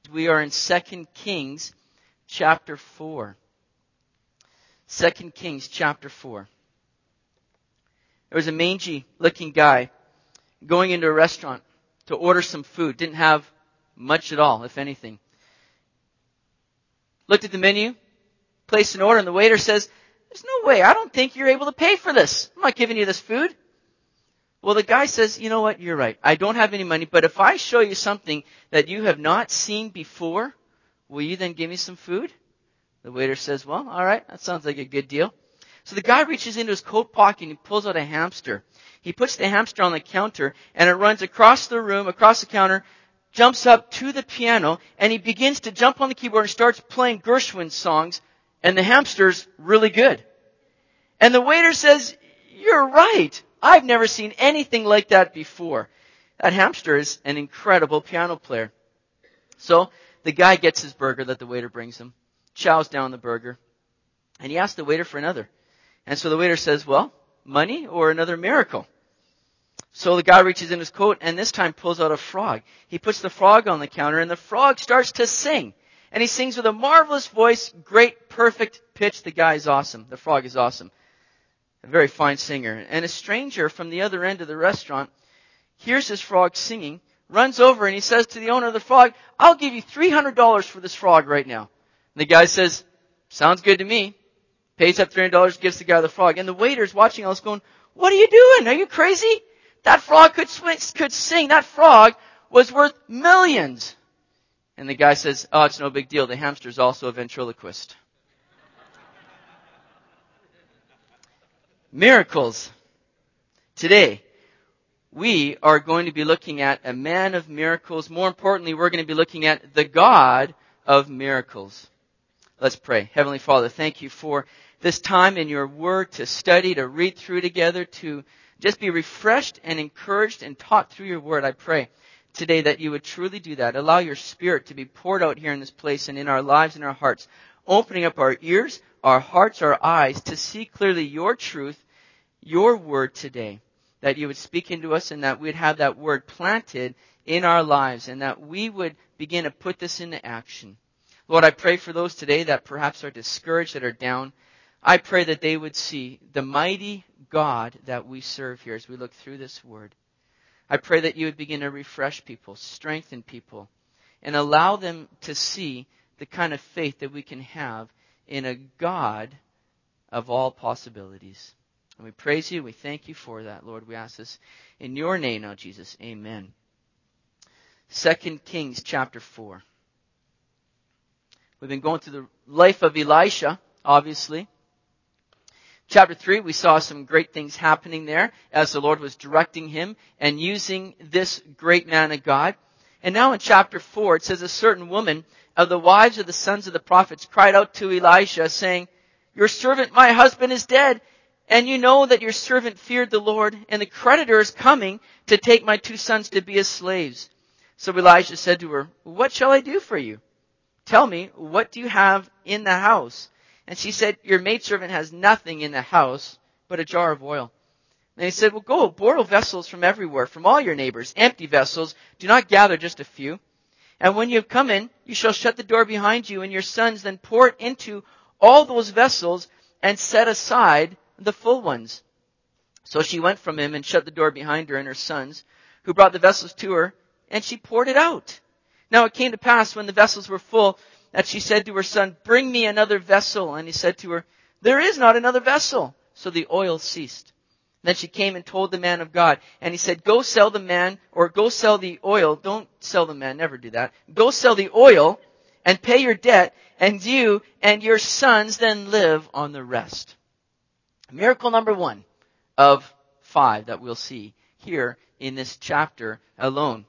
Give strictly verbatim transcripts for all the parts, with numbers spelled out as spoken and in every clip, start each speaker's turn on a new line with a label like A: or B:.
A: We are in Second Kings chapter four. Second Kings chapter four. There was a mangy-looking guy going into a restaurant to order some food. Didn't have much at all, if anything. Looked at the menu, placed an order, and the waiter says, "There's no way. I don't think you're able to pay for this. I'm not giving you this food." Well, the guy says, "You know what? You're right. I don't have any money, but if I show you something that you have not seen before, will you then give me some food?" The waiter says, "Well, all right. That sounds like a good deal." So the guy reaches into his coat pocket and he pulls out a hamster. He puts the hamster on the counter and it runs across the room, across the counter, jumps up to the piano, and he begins to jump on the keyboard and starts playing Gershwin songs, and the hamster's really good. And the waiter says, "You're right. I've never seen anything like that before." That hamster is an incredible piano player. So the guy gets his burger that the waiter brings him, chows down the burger, and he asks the waiter for another. And so the waiter says, "Well, money or another miracle?" So the guy reaches in his coat and this time pulls out a frog. He puts the frog on the counter and the frog starts to sing. And he sings with a marvelous voice, great, perfect pitch. The guy is awesome. The frog is awesome. A very fine singer. And a stranger from the other end of the restaurant hears this frog singing, runs over and he says to the owner of the frog, "I'll give you three hundred dollars for this frog right now." And the guy says, "Sounds good to me." Pays up three hundred dollars, gives the guy the frog. And the waiter's watching all this going, "What are you doing? Are you crazy? That frog could swing, could sing. That frog was worth millions." And the guy says, "Oh, it's no big deal. The hamster's also a ventriloquist." Miracles. Today, we are going to be looking at a man of miracles. More importantly, we're going to be looking at the God of miracles. Let's pray. Heavenly Father, thank you for this time in your word to study, to read through together, to just be refreshed and encouraged and taught through your word. I pray today that you would truly do that. Allow your Spirit to be poured out here in this place and in our lives and our hearts, opening up our ears, our hearts, our eyes to see clearly your truth, your word today. That you would speak into us and that we'd have that word planted in our lives and that we would begin to put this into action. Lord, I pray for those today that perhaps are discouraged, that are down. I pray that they would see the mighty God that we serve here as we look through this word. I pray that you would begin to refresh people, strengthen people, and allow them to see the kind of faith that we can have in a God of all possibilities. And we praise you. We thank you for that, Lord. We ask this in your name now, Jesus. Amen. Second Kings chapter four. We've been going through the life of Elisha, obviously. Chapter three, we saw some great things happening there as the Lord was directing him and using this great man of God. And now in chapter four, it says, "A certain woman of the wives of the sons of the prophets cried out to Elisha, saying, 'Your servant, my husband, is dead. And you know that your servant feared the Lord, and the creditor is coming to take my two sons to be his slaves.' So Elisha said to her, 'What shall I do for you? Tell me, what do you have in the house?' And she said, 'Your maidservant has nothing in the house but a jar of oil.' And he said, 'Well, go, borrow vessels from everywhere, from all your neighbors, empty vessels. Do not gather just a few. And when you have come in, you shall shut the door behind you, and your sons then pour it into all those vessels and set aside the full ones.' So she went from him and shut the door behind her and her sons, who brought the vessels to her, and she poured it out. Now it came to pass when the vessels were full that she said to her son, 'Bring me another vessel.' And he said to her, 'There is not another vessel.' So the oil ceased. Then she came and told the man of God. And he said, 'Go sell the man, or go sell the oil.' Don't sell the man, never do that. 'Go sell the oil and pay your debt, and you and your sons then live on the rest.'" Miracle number one of five that we'll see here in this chapter alone.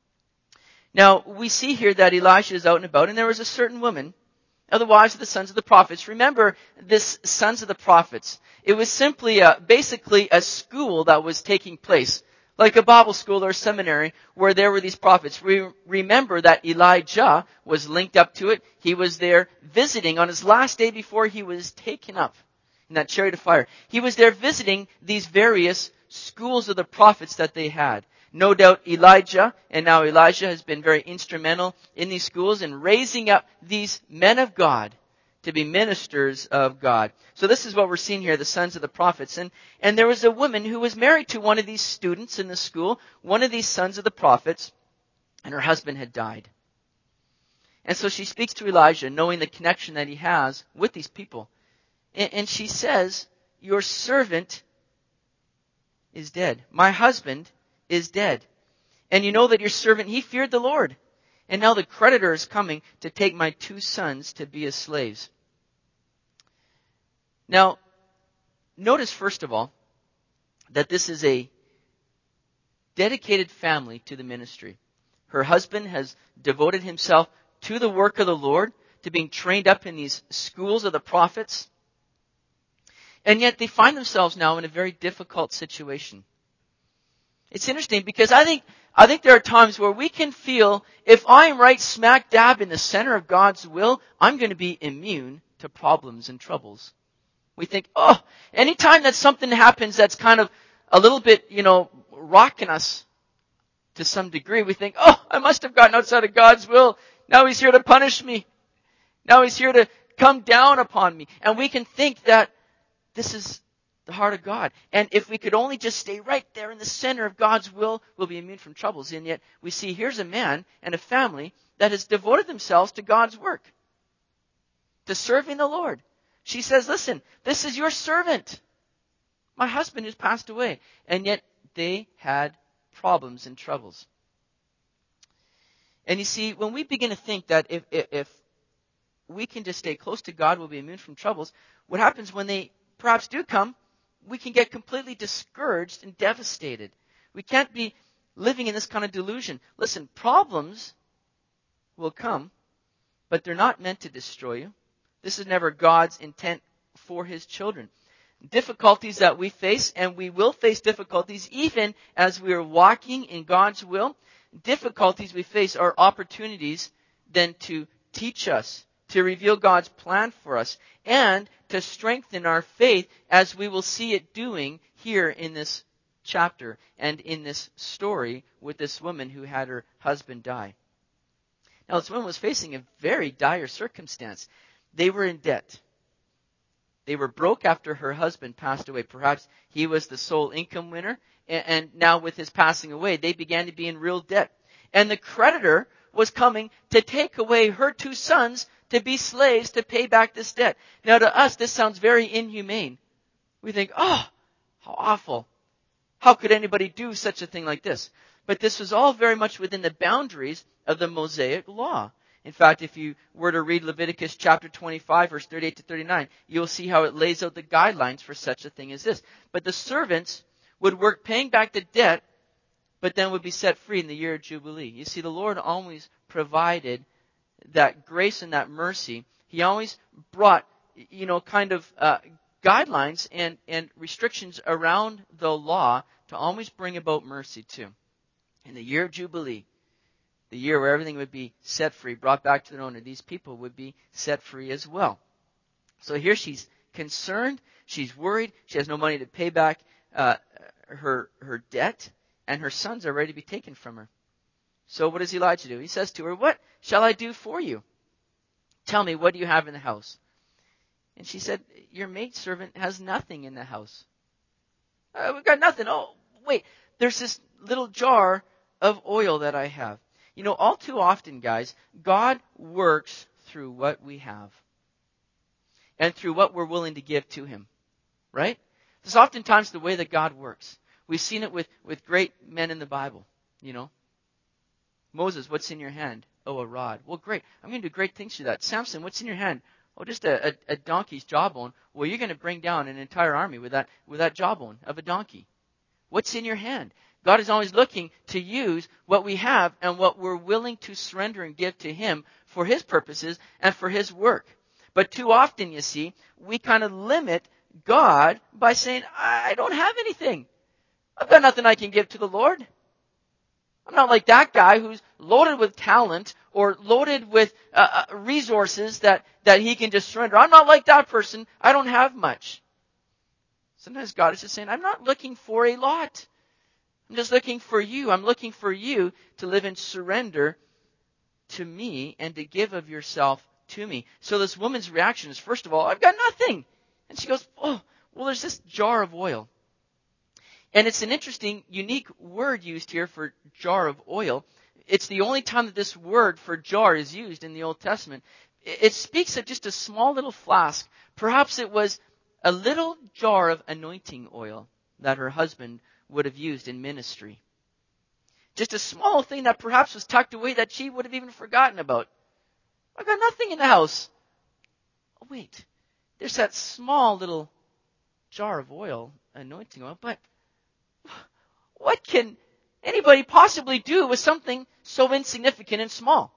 A: Now, we see here that Elisha is out and about, and there was a certain woman of the wives of the sons of the prophets. Remember this sons of the prophets. It was simply a, basically a school that was taking place, like a Bible school or a seminary where there were these prophets. We remember that Elijah was linked up to it. He was there visiting on his last day before he was taken up in that chariot of fire. He was there visiting these various schools of the prophets that they had. No doubt Elijah, and now Elijah has been very instrumental in these schools in raising up these men of God to be ministers of God. So this is what we're seeing here, the sons of the prophets. And, and there was a woman who was married to one of these students in the school, one of these sons of the prophets, and her husband had died. And so she speaks to Elijah, knowing the connection that he has with these people. And, and she says, your servant is dead. My husband is dead. And you know that your servant, he feared the Lord. And now the creditor is coming to take my two sons to be his slaves. Now, notice first of all, that this is a dedicated family to the ministry. Her husband has devoted himself to the work of the Lord, to being trained up in these schools of the prophets. And yet they find themselves now in a very difficult situation. It's interesting because I think I think there are times where we can feel if I'm right smack dab in the center of God's will, I'm going to be immune to problems and troubles. We think, oh, anytime that something happens that's kind of a little bit, you know, rocking us to some degree, we think, oh, I must have gotten outside of God's will. Now he's here to punish me. Now he's here to come down upon me. And we can think that this is the heart of God. And if we could only just stay right there in the center of God's will, we'll be immune from troubles. And yet we see here's a man and a family that has devoted themselves to God's work, to serving the Lord. She says, listen, this is your servant, my husband who's passed away. And yet they had problems and troubles. And you see, when we begin to think that if, if, if we can just stay close to God, we'll be immune from troubles, what happens when they perhaps do come, we can get completely discouraged and devastated. We can't be living in this kind of delusion. Listen, problems will come, but they're not meant to destroy you. This is never God's intent for His children. Difficulties that we face, and we will face difficulties even as we are walking in God's will. Difficulties we face are opportunities then to teach us, to reveal God's plan for us, and to strengthen our faith as we will see it doing here in this chapter and in this story with this woman who had her husband die. Now, this woman was facing a very dire circumstance. They were in debt. They were broke after her husband passed away. Perhaps he was the sole income winner, and now with his passing away, they began to be in real debt. And the creditor was coming to take away her two sons to be slaves to pay back this debt. Now to us, this sounds very inhumane. We think, oh, how awful. How could anybody do such a thing like this? But this was all very much within the boundaries of the Mosaic law. In fact, if you were to read Leviticus chapter twenty-five, verse thirty-eight to thirty-nine, you'll see how it lays out the guidelines for such a thing as this. But the servants would work paying back the debt, but then would be set free in the year of Jubilee. You see, the Lord always provided that grace and that mercy. He always brought, you know, kind of uh, guidelines and, and restrictions around the law to always bring about mercy too. In the year of Jubilee, the year where everything would be set free, brought back to their owner, these people would be set free as well. So here she's concerned, she's worried, she has no money to pay back uh, her her debt, and her sons are ready to be taken from her. So what does Elijah do? He says to her, what shall I do for you? Tell me, what do you have in the house? And she said, your maidservant has nothing in the house. Uh, we've got nothing. Oh, wait, there's this little jar of oil that I have. You know, all too often, guys, God works through what we have and through what we're willing to give to Him, right? This is oftentimes the way that God works. We've seen it with, with great men in the Bible, you know. Moses, what's in your hand? Oh, a rod. Well, great. I'm going to do great things through that. Samson, what's in your hand? Oh, just a, a, a donkey's jawbone. Well, you're going to bring down an entire army with that, with that jawbone of a donkey. What's in your hand? God is always looking to use what we have and what we're willing to surrender and give to Him for His purposes and for His work. But too often, you see, we kind of limit God by saying, I don't have anything. I've got nothing I can give to the Lord. I'm not like that guy who's loaded with talent or loaded with uh, resources that, that he can just surrender. I'm not like that person. I don't have much. Sometimes God is just saying, I'm not looking for a lot. I'm just looking for you. I'm looking for you to live in surrender to me and to give of yourself to me. So this woman's reaction is, first of all, I've got nothing. And she goes, oh, well, there's this jar of oil. And it's an interesting, unique word used here for jar of oil. It's the only time that this word for jar is used in the Old Testament. It speaks of just a small little flask. Perhaps it was a little jar of anointing oil that her husband would have used in ministry. Just a small thing that perhaps was tucked away that she would have even forgotten about. I've got nothing in the house. Oh, wait. There's that small little jar of oil, anointing oil, but what can anybody possibly do with something so insignificant and small?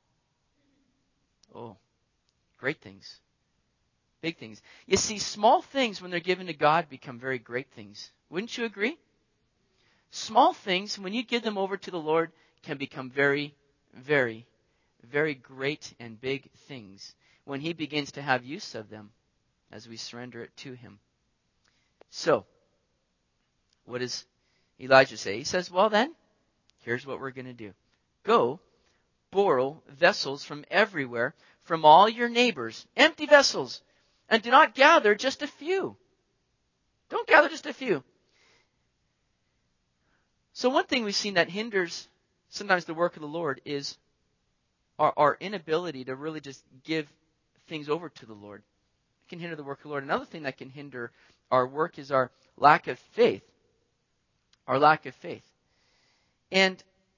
A: Oh, great things. Big things. You see, small things, when they're given to God, become very great things. Wouldn't you agree? Small things, when you give them over to the Lord, can become very, very, very great and big things when He begins to have use of them as we surrender it to Him. So, what does Elijah say? He says, well then, here's what we're going to do. Go, borrow vessels from everywhere, from all your neighbors, empty vessels, and do not gather just a few. Don't gather just a few. So one thing we've seen that hinders sometimes the work of the Lord is our, our inability to really just give things over to the Lord. It can hinder the work of the Lord. Another thing that can hinder our work is our lack of faith. Our lack of faith. And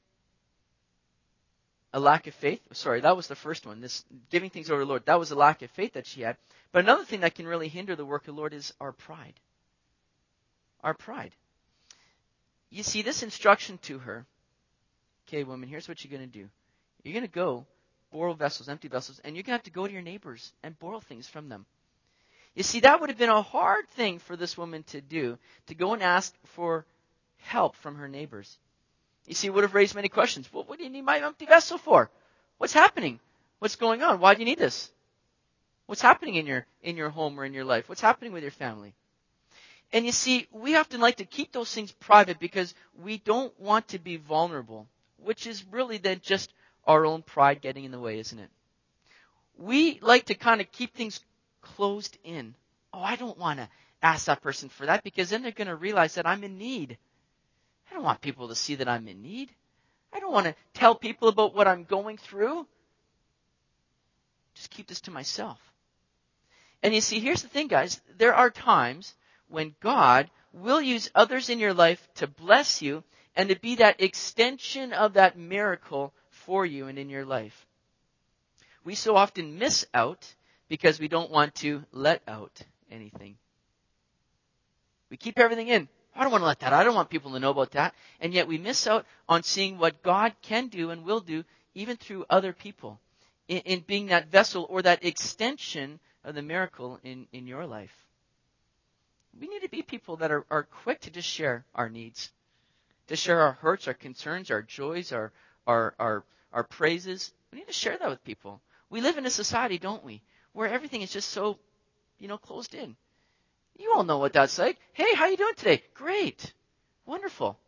A: a lack of faith, sorry, that was the first one. This giving things over to the Lord, that was a lack of faith that she had. But another thing that can really hinder the work of the Lord is our pride. Our pride. You see, this instruction to her, okay, woman, here's what you're going to do. You're going to go borrow vessels, empty vessels, and you're going to have to go to your neighbors and borrow things from them. You see, that would have been a hard thing for this woman to do, to go and ask for help from her neighbors. You see, it would have raised many questions. Well, what do you need my empty vessel for? What's happening? What's going on? Why do you need this? What's happening in your in your home or in your life? What's happening with your family? And you see, we often like to keep those things private because we don't want to be vulnerable, which is really then just our own pride getting in the way, isn't it? We like to kind of keep things closed in. Oh, I don't want to ask that person for that because then they're going to realize that I'm in need. I don't want people to see that I'm in need. I don't want to tell people about what I'm going through. Just keep this to myself. And you see, here's the thing, guys. There are times when God will use others in your life to bless you and to be that extension of that miracle for you and in your life. We so often miss out because we don't want to let out anything. We keep everything in. I don't want to let that out. I don't want people to know about that. And yet we miss out on seeing what God can do and will do even through other people in, in being that vessel or that extension of the miracle in, in your life. We need to be people that are, are quick to just share our needs, to share our hurts, our concerns, our joys, our, our, our, our praises. We need to share that with people. We live in a society, don't we, where everything is just so, you know, closed in. You all know what that's like. Hey, how you doing today? Great. Wonderful.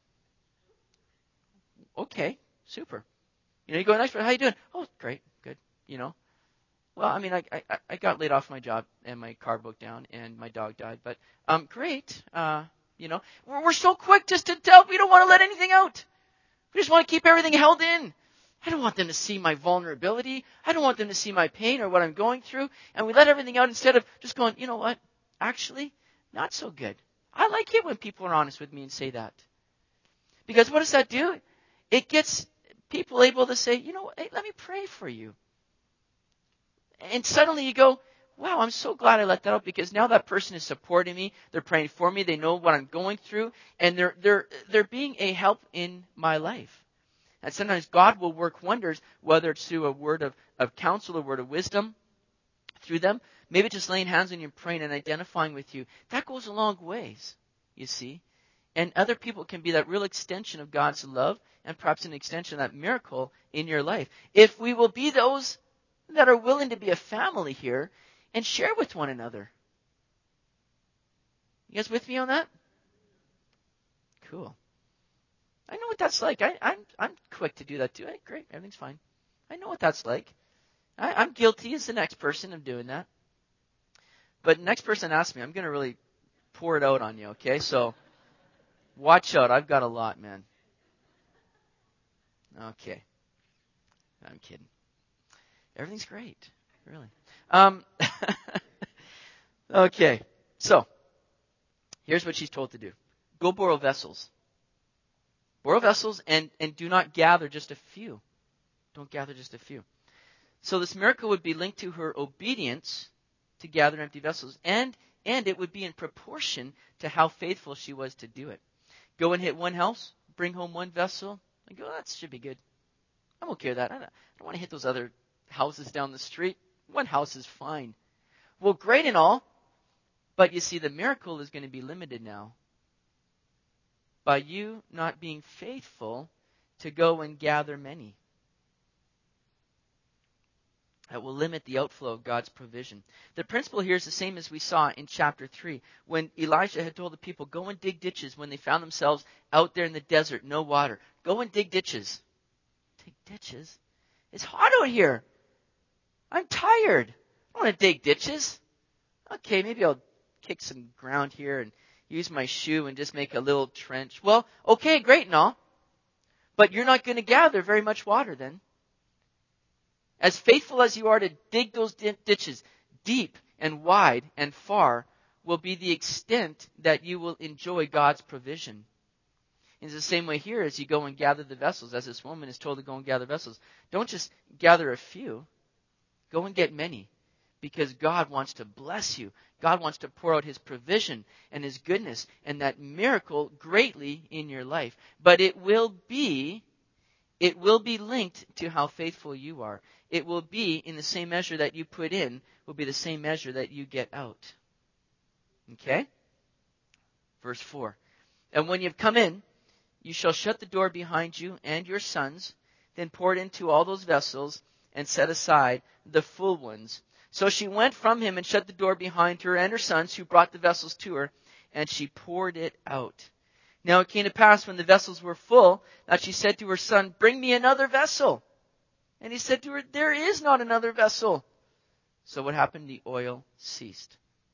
A: Okay, super. You know, you go next, how you doing? Oh, great, good. You know. Well, I mean, I, I I got laid off my job and my car broke down and my dog died. But um, great. Uh, you know, we're, we're so quick just to tell. We don't want to let anything out. We just want to keep everything held in. I don't want them to see my vulnerability. I don't want them to see my pain or what I'm going through. And we let everything out instead of just going, you know what? Actually, not so good. I like it when people are honest with me and say that. Because what does that do? It gets people able to say, you know, hey, let me pray for you. And suddenly you go, wow, I'm so glad I let that out because now that person is supporting me. They're praying for me. They know what I'm going through. And they're, they're, they're being a help in my life. And sometimes God will work wonders, whether it's through a word of, of counsel, a word of wisdom, through them. Maybe just laying hands on you and praying and identifying with you. That goes a long ways, you see. And other people can be that real extension of God's love and perhaps an extension of that miracle in your life. If we will be those that are willing to be a family here and share with one another. You guys with me on that? Cool. I know what that's like. I, I'm I'm quick to do that too. Hey, great, everything's fine. I know what that's like. I, I'm guilty as the next person of doing that. But the next person asks me, I'm going to really pour it out on you, okay? So watch out. I've got a lot, man. Okay. I'm kidding. Everything's great, really. Um, okay, so here's what she's told to do. Go borrow vessels. Borrow vessels and, and do not gather just a few. Don't gather just a few. So this miracle would be linked to her obedience to gather empty vessels, and and it would be in proportion to how faithful she was to do it. Go and hit one house, bring home one vessel, and go, oh, that should be good. I'm okay with that. I don't, I don't want to hit those other houses down the street. One house is fine. Well, great and all, but you see, the miracle is going to be limited now by you not being faithful to go and gather many. That will limit the outflow of God's provision. The principle here is the same as we saw in chapter three, when Elijah had told the people, go and dig ditches when they found themselves out there in the desert, no water. Go and dig ditches. Dig ditches? It's hot out here. I'm tired. I don't want to dig ditches. Okay, maybe I'll kick some ground here and use my shoe and just make a little trench. Well, okay, great and all. But you're not going to gather very much water then. As faithful as you are to dig those ditches, deep and wide and far, will be the extent that you will enjoy God's provision. It's the same way here as you go and gather the vessels, as this woman is told to go and gather vessels. Don't just gather a few. Go and get many, because God wants to bless you. God wants to pour out His provision and His goodness and that miracle greatly in your life. But it will be, it will be linked to how faithful you are. It will be in the same measure that you put in, will be the same measure that you get out. Okay? Verse four. And when you've come in, you shall shut the door behind you and your sons, then pour it into all those vessels and set aside the full ones. So she went from him and shut the door behind her and her sons, who brought the vessels to her, and she poured it out. Now it came to pass when the vessels were full, that she said to her son, bring me another vessel. And he said to her, there is not another vessel. So what happened? The oil ceased.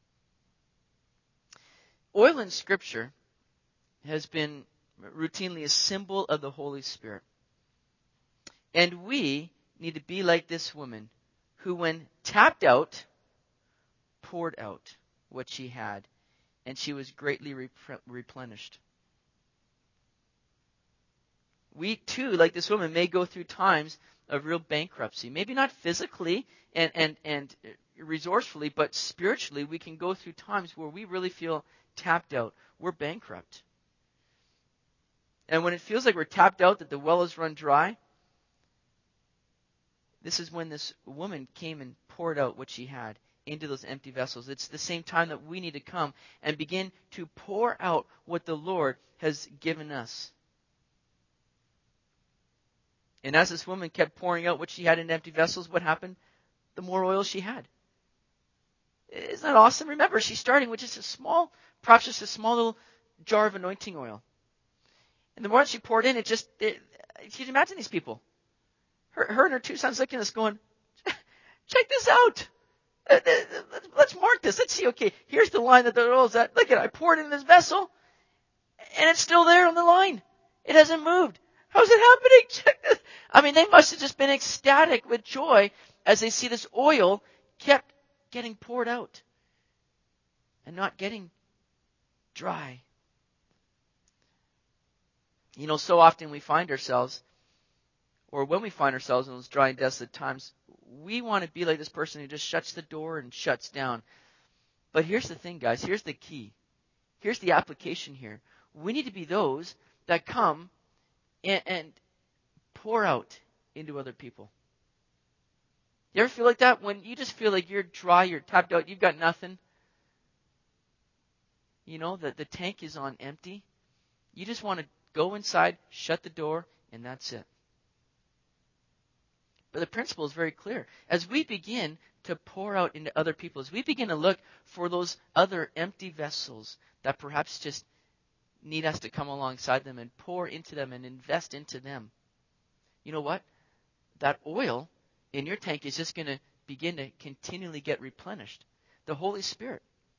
A: Oil in Scripture has been routinely a symbol of the Holy Spirit. And we need to be like this woman who, when tapped out, poured out what she had, and she was greatly repre- replenished. We too, like this woman, may go through times of real bankruptcy. Maybe not physically and, and, and resourcefully, but spiritually we can go through times where we really feel tapped out. We're bankrupt. And when it feels like we're tapped out, that the well has run dry, this is when this woman came and poured out what she had into those empty vessels. It's the same time that we need to come and begin to pour out what the Lord has given us. And as this woman kept pouring out what she had in empty vessels, what happened? The more oil she had. Isn't that awesome? Remember, she's starting with just a small, perhaps just a small little jar of anointing oil. And the more she poured in, it just, it, you can imagine these people. Her, her and her two sons looking at us going, check this out. Let's mark this. Let's see. Okay, here's the line that the oil is at. Look at it. I poured it in this vessel, and it's still there on the line. It hasn't moved. How's it happening? Check this. I mean, they must have just been ecstatic with joy as they see this oil kept getting poured out and not getting dry. You know, so often we find ourselves, or when we find ourselves in those dry and desolate times, we want to be like this person who just shuts the door and shuts down. But here's the thing, guys. Here's the key. Here's the application here. We need to be those that come and, and pour out into other people. You ever feel like that? When you just feel like you're dry, you're tapped out, you've got nothing. You know, that the tank is on empty. You just want to go inside, shut the door, and that's it. But the principle is very clear. As we begin to pour out into other people, as we begin to look for those other empty vessels that perhaps just need us to come alongside them and pour into them and invest into them. You know what? That oil in your tank is just going to begin to continually get replenished. The Holy Spirit.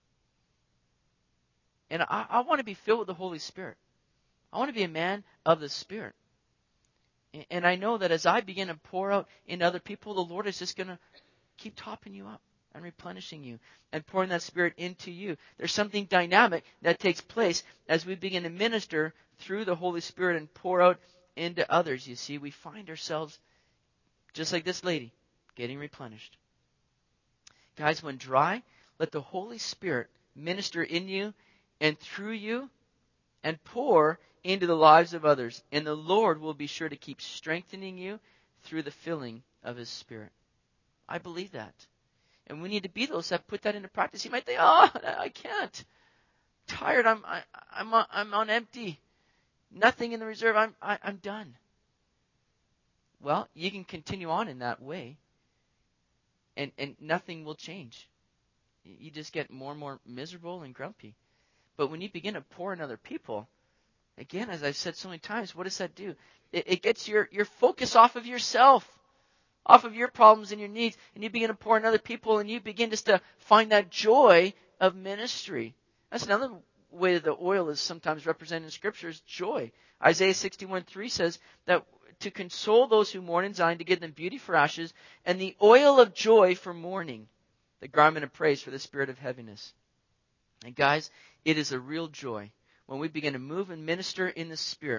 A: And I, I want to be filled with the Holy Spirit. I want to be a man of the Spirit. And, and I know that as I begin to pour out into other people, the Lord is just going to keep topping you up and replenishing you and pouring that Spirit into you. There's something dynamic that takes place as we begin to minister through the Holy Spirit and pour out into others. You see, we find ourselves, just like this lady, getting replenished. Guys, when dry, let the Holy Spirit minister in you and through you and pour into the lives of others. And the Lord will be sure to keep strengthening you through the filling of His Spirit. I believe that. And we need to be those that put that into practice. You might think, oh, I can't. I'm tired. I'm I, I'm on, I'm on empty. Nothing in the reserve. I'm I, I'm done. Well, you can continue on in that way, and and nothing will change. You just get more and more miserable and grumpy. But when you begin to pour in other people, again, as I've said so many times, what does that do? It, it gets your your focus off of yourself. Off of your problems and your needs, and you begin to pour in other people, and you begin just to find that joy of ministry. That's another way that the oil is sometimes represented in Scripture is joy. Isaiah sixty-one three says that to console those who mourn in Zion, to give them beauty for ashes, and the oil of joy for mourning, the garment of praise for the spirit of heaviness. And guys, it is a real joy when we begin to move and minister in the Spirit.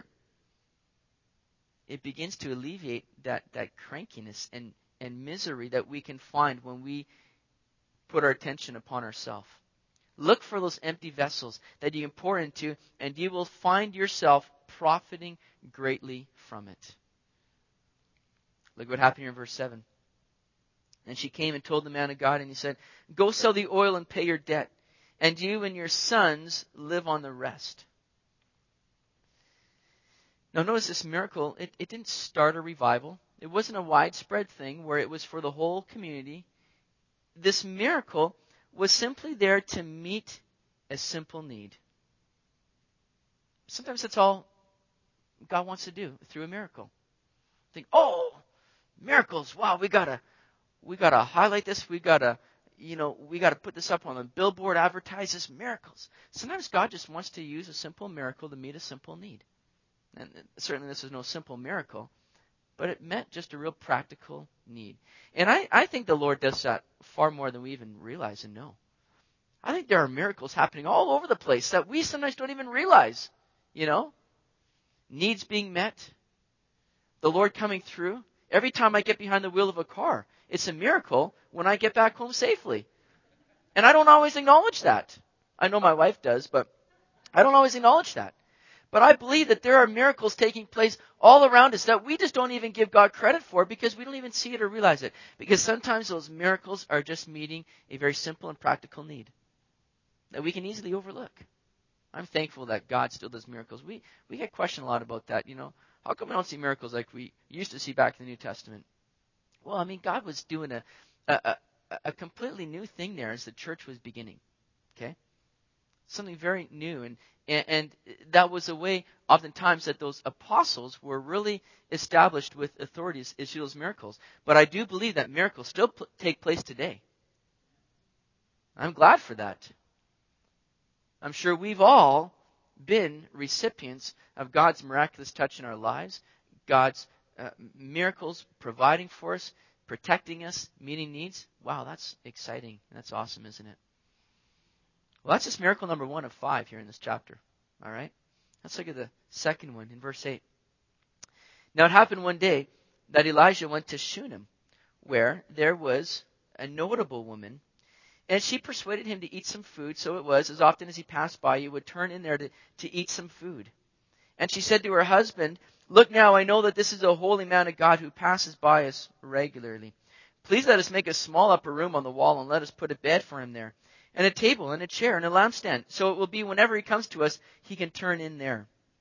A: It begins to alleviate that, that crankiness and, and misery that we can find when we put our attention upon ourselves. Look for those empty vessels that you can pour into, and you will find yourself profiting greatly from it. Look what happened here in verse seven. And she came and told the man of God, and he said, go sell the oil and pay your debt, and you and your sons live on the rest. Now notice this miracle, it, it didn't start a revival. It wasn't a widespread thing where it was for the whole community. This miracle was simply there to meet a simple need. Sometimes that's all God wants to do through a miracle. Think, oh, miracles, wow, we gotta we gotta highlight this, we gotta you know, we gotta put this up on a billboard, advertise this, miracles. Sometimes God just wants to use a simple miracle to meet a simple need. And certainly this is no simple miracle, but it meant just a real practical need. And I, I think the Lord does that far more than we even realize and know. I think there are miracles happening all over the place that we sometimes don't even realize, you know. Needs being met. The Lord coming through. Every time I get behind the wheel of a car, it's a miracle when I get back home safely. And I don't always acknowledge that. I know my wife does, but I don't always acknowledge that. But I believe that there are miracles taking place all around us that we just don't even give God credit for because we don't even see it or realize it. Because sometimes those miracles are just meeting a very simple and practical need that we can easily overlook. I'm thankful that God still does miracles. We we get questioned a lot about that, you know. How come we don't see miracles like we used to see back in the New Testament? Well, I mean, God was doing a a, a, a completely new thing there as the church was beginning. Okay? Something very new. And, and and that was a way, oftentimes, that those apostles were really established with authorities to issue those miracles. But I do believe that miracles still p- take place today. I'm glad for that. I'm sure we've all been recipients of God's miraculous touch in our lives, God's uh, miracles providing for us, protecting us, meeting needs. Wow, that's exciting. That's awesome, isn't it? Well, that's just miracle number one of five here in this chapter. All right? Let's look at the second one in verse eight. Now it happened one day that Elijah went to Shunem, where there was a notable woman, and she persuaded him to eat some food. So it was, as often as he passed by, he would turn in there to, to eat some food. And she said to her husband, look now, I know that this is a holy man of God who passes by us regularly. Please let us make a small upper room on the wall and let us put a bed for him there, and a table and a chair and a lampstand. So it will be whenever he comes to us, he can turn in there.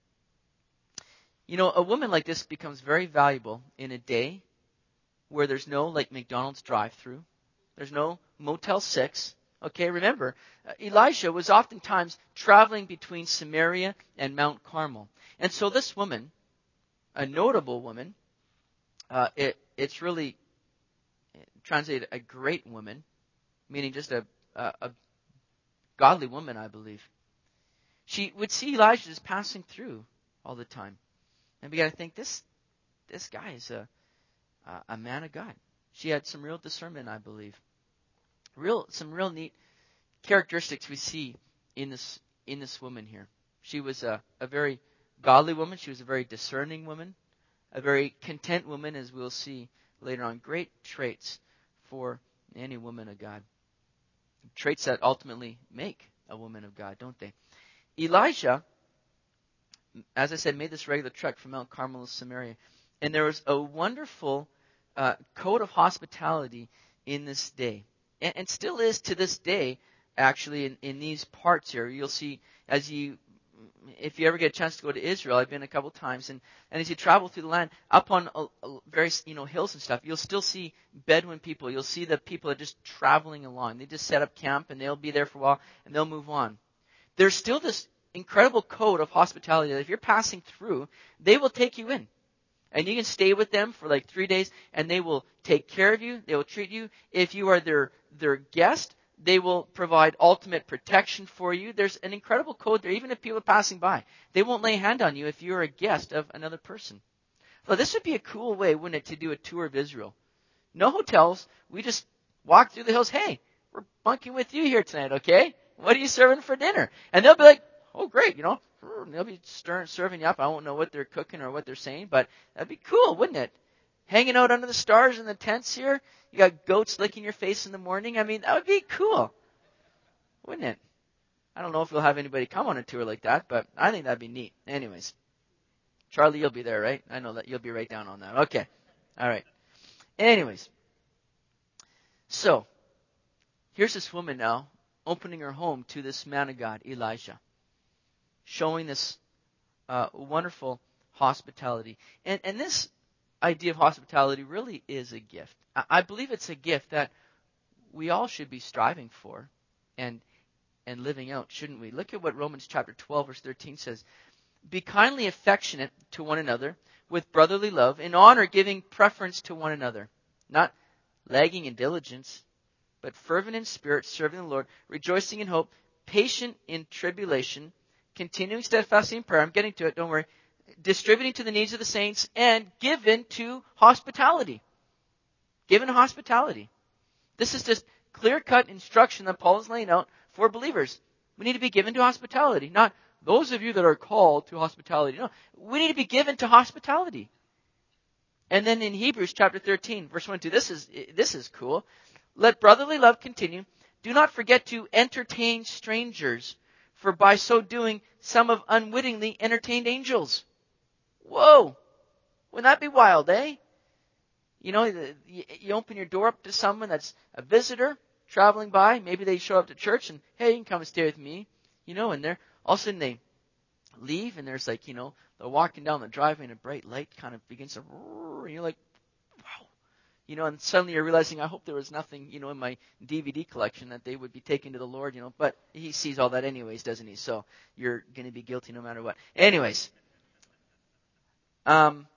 A: You know, a woman like this becomes very valuable in a day where there's no like McDonald's drive-through. There's no Motel six. Okay, remember, uh, Elijah was oftentimes traveling between Samaria and Mount Carmel. And so this woman, a notable woman, uh, it, it's really translated a great woman, meaning just a, a, a godly woman, I believe. She would see Elijah just passing through all the time. And we got to think, this this guy is a, a man of God. She had some real discernment, I believe. Real, some real neat characteristics we see in this in this woman here. She was a, a very godly woman. She was a very discerning woman. A very content woman, as we'll see later on. Great traits for any woman of God. Traits that ultimately make a woman of God, don't they? Elijah, as I said, made this regular trek from Mount Carmel to Samaria. And there was a wonderful uh, code of hospitality in this day. And, and still is to this day, actually, in, in these parts here. You'll see, as you, if you ever get a chance to go to Israel, I've been a couple times, and, and as you travel through the land, up on a, a various, you know, hills and stuff, you'll still see Bedouin people. You'll see the people that are just traveling along. They just set up camp, and they'll be there for a while, and they'll move on. There's still this incredible code of hospitality that if you're passing through, they will take you in. And you can stay with them for like three days, and they will take care of you. They will treat you. If you are their their guest, they will provide ultimate protection for you. There's an incredible code there, even if people are passing by. They won't lay a hand on you if you're a guest of another person. Well, this would be a cool way, wouldn't it, to do a tour of Israel? No hotels. We just walk through the hills. Hey, we're bunking with you here tonight, okay? What are you serving for dinner? And they'll be like, oh, great, you know. They'll be stirring, serving you up. I won't know what they're cooking or what they're saying, but that'd be cool, wouldn't it? Hanging out under the stars in the tents here. You got goats licking your face in the morning. I mean, that would be cool, wouldn't it? I don't know if we'll have anybody come on a tour like that, but I think that'd be neat. Anyways, Charlie, you'll be there, right? I know that you'll be right down on that. Okay. All right. Anyways, so here's this woman now opening her home to this man of God, Elijah, showing this uh, wonderful hospitality. And, and this idea of hospitality really is a gift. I, I believe it's a gift that we all should be striving for and and living out, shouldn't we? Look at what Romans chapter twelve, verse thirteen says. Be kindly affectionate to one another with brotherly love, in honor giving preference to one another, not lagging in diligence, but fervent in spirit, serving the Lord, rejoicing in hope, patient in tribulation, continuing steadfastly in prayer. I'm getting to it, don't worry. Distributing to the needs of the saints, and given to hospitality. Given to hospitality. This is just clear-cut instruction that Paul is laying out for believers. We need to be given to hospitality. Not those of you that are called to hospitality. No, we need to be given to hospitality. And then in Hebrews chapter thirteen, verse one and two, this is, this is cool. Let brotherly love continue. Do not forget to entertain strangers, for by so doing, some have unwittingly entertained angels. Whoa! Wouldn't that be wild, eh? You know, you open your door up to someone that's a visitor traveling by. Maybe they show up to church and, hey, you can come and stay with me. You know, and they're, all of a sudden they leave and there's like, you know, they're walking down the driveway and a bright light kind of begins to, and you're like, wow. You know, and suddenly you're realizing, I hope there was nothing, you know, in my D V D collection that they would be taking to the Lord, you know. But he sees all that anyways, doesn't he? So you're going to be guilty no matter what. Anyways. Um.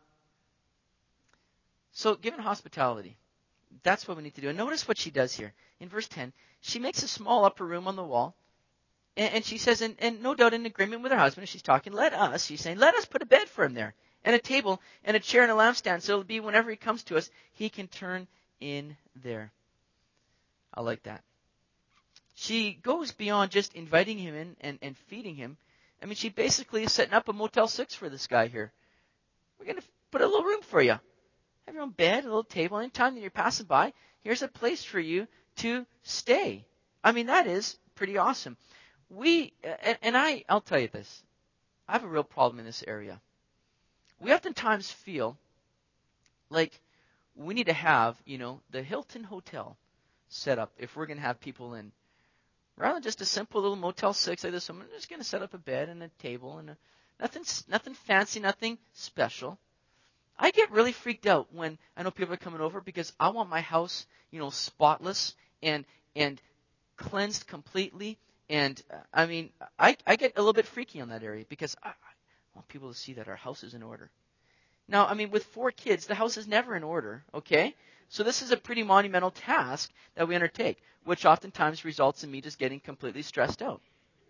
A: So given hospitality, that's what we need to do. And notice what she does here. In verse ten, she makes a small upper room on the wall. And, and she says, and, and no doubt in agreement with her husband, as she's talking, let us, she's saying, let us put a bed for him there, and a table, and a chair, and a lampstand, so it'll be whenever he comes to us, he can turn in there. I like that. She goes beyond just inviting him in and, and feeding him. I mean, she basically is setting up a Motel six for this guy here. We're going to put a little room for you. Have your own bed, a little table. Anytime that you're passing by, here's a place for you to stay. I mean, that is pretty awesome. We, and, and I, I'll tell you this. I have a real problem in this area. We oftentimes feel like we need to have, you know, the Hilton Hotel set up if we're going to have people in. Rather than just a simple little Motel six like this, I'm just going to set up a bed and a table and a, nothing, nothing fancy, nothing special. I get really freaked out when I know people are coming over because I want my house, you know, spotless and and cleansed completely. And uh, I mean, I, I get a little bit freaky on that area because I, I want people to see that our house is in order. Now, I mean, with four kids, the house is never in order, okay? So this is a pretty monumental task that we undertake, which oftentimes results in me just getting completely stressed out.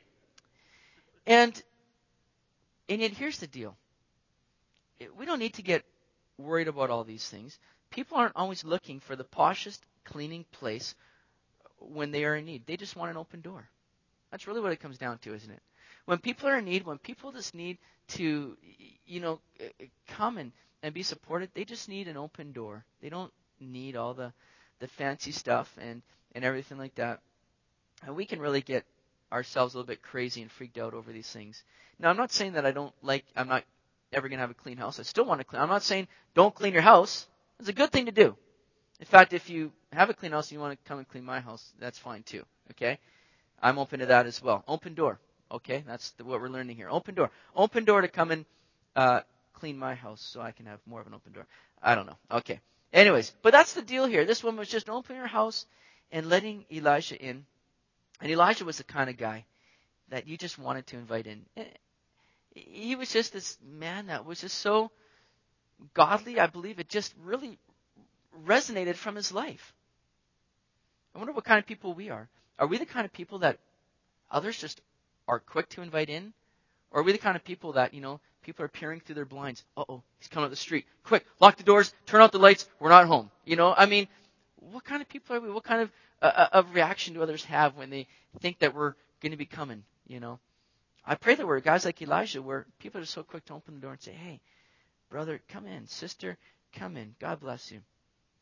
A: And, and yet here's the deal. We don't need to get worried about all these things. People aren't always looking for the poshest cleaning place when they are in need. They just want an open door. That's really what it comes down to, isn't it? When people are in need, when people just need to, you know, come and, and be supported, they just need an open door. They don't need all the, the fancy stuff and, and everything like that. And we can really get ourselves a little bit crazy and freaked out over these things. Now, I'm not saying that I don't like, I'm not ever going to have a clean house. I still want to clean. I'm not saying don't clean your house. It's a good thing to do. In fact, if you have a clean house and you want to come and clean my house, that's fine too. Okay? I'm open to that as well. Open door. Okay? That's the, what we're learning here. Open door. Open door to come and uh, clean my house so I can have more of an open door. I don't know. Okay. Anyways, but that's the deal here. This woman was just opening her house and letting Elijah in. And Elijah was the kind of guy that you just wanted to invite in. He was just this man that was just so godly. I believe it just really resonated from his life. I wonder what kind of people we are. Are we the kind of people that others just are quick to invite in? Or are we the kind of people that, you know, people are peering through their blinds? Uh-oh, he's coming up the street. Quick, lock the doors, turn out the lights, we're not home. You know, I mean, what kind of people are we? What kind of, uh, of reaction do others have when they think that we're going to be coming, you know? I pray that we're guys like Elijah where people are so quick to open the door and say, hey, brother, come in. Sister, come in. God bless you.